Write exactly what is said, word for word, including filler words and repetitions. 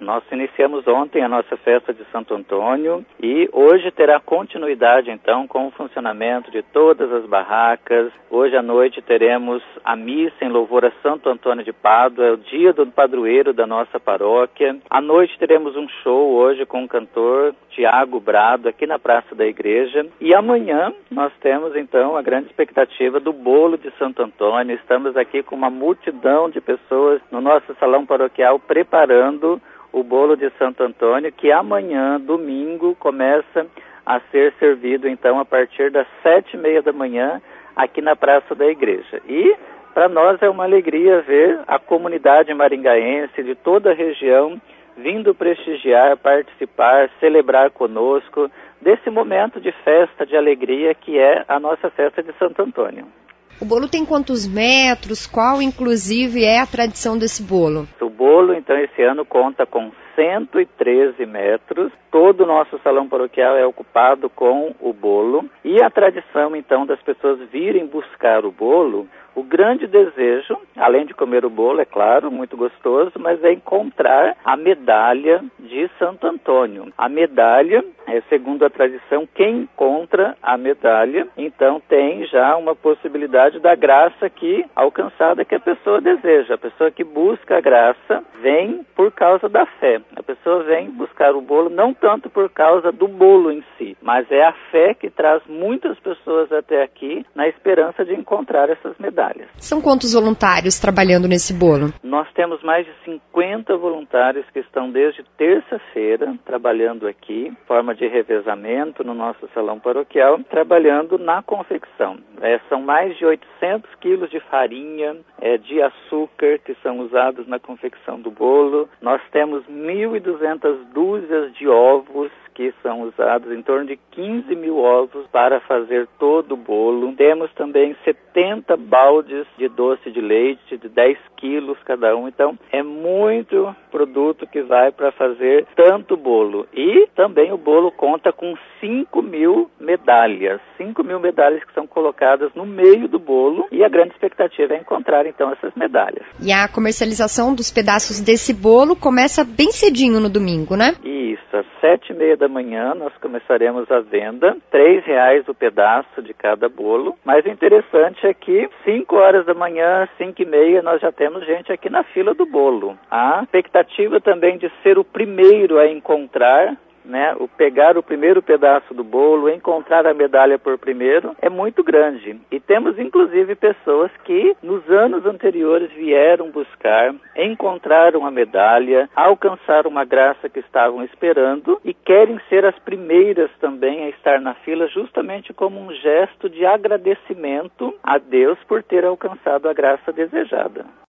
Nós iniciamos ontem a nossa festa de Santo Antônio e hoje terá continuidade então com o funcionamento de todas as barracas. Hoje à noite teremos a missa em louvor a Santo Antônio de Pádua, é o dia do padroeiro da nossa paróquia. À noite teremos um show hoje com o cantor Tiago Brado aqui na Praça da Igreja e amanhã nós temos então a grande expectativa do bolo de Santo Antônio. Estamos aqui com uma multidão de pessoas no nosso salão paroquial preparando o bolo de Santo Antônio, que amanhã, domingo, começa a ser servido então a partir das sete e meia da manhã aqui na Praça da Igreja. E para nós é uma alegria ver a comunidade maringaense de toda a região vindo prestigiar, participar, celebrar conosco desse momento de festa, de alegria que é a nossa festa de Santo Antônio. O bolo tem quantos metros? Qual, inclusive, é a tradição desse bolo? O bolo, então, esse ano conta com cento e treze metros. Todo o nosso salão paroquial é ocupado com o bolo. E a tradição, então, das pessoas virem buscar o bolo, o grande desejo, além de comer o bolo, é claro, muito gostoso, mas é encontrar a medalha de Santo Antônio. A medalha, é, segundo a tradição, quem encontra a medalha, então tem já uma possibilidade da graça que alcançada que a pessoa deseja. A pessoa que busca a graça vem por causa da fé. A pessoa vem buscar o bolo não tanto por causa do bolo em si, mas é a fé que traz muitas pessoas até aqui na esperança de encontrar essas medalhas. São quantos voluntários trabalhando nesse bolo? Nós temos mais de cinquenta voluntários que estão desde terça-feira trabalhando aqui, forma de revezamento no nosso salão paroquial, trabalhando na confecção. É, são mais de oitocentos quilos de farinha, é, de açúcar que são usados na confecção do bolo. Nós temos mil e duzentas dúzias de ovos que são usados, em torno de quinze mil ovos para fazer todo o bolo. Temos também setenta baldes de doce de leite, de dez quilos cada um. Então, é muito produto que vai para fazer tanto bolo. E também o bolo conta com cinco mil medalhas. cinco mil medalhas que são colocadas no meio do bolo. E a grande expectativa é encontrar, então, essas medalhas. E a comercialização dos pedaços desse bolo começa bem cedinho no domingo, né? Isso, às sete e meia da manhã nós começaremos a venda, três reais o pedaço de cada bolo, mas o interessante é que cinco horas da manhã, cinco e meia, nós já temos gente aqui na fila do bolo. A expectativa também de ser o primeiro a encontrar, né, o pegar o primeiro pedaço do bolo, encontrar a medalha por primeiro, é muito grande. E temos inclusive pessoas que nos anos anteriores vieram buscar, encontraram a medalha, alcançaram uma graça que estavam esperando e querem ser as primeiras também a estar na fila, justamente como um gesto de agradecimento a Deus por ter alcançado a graça desejada.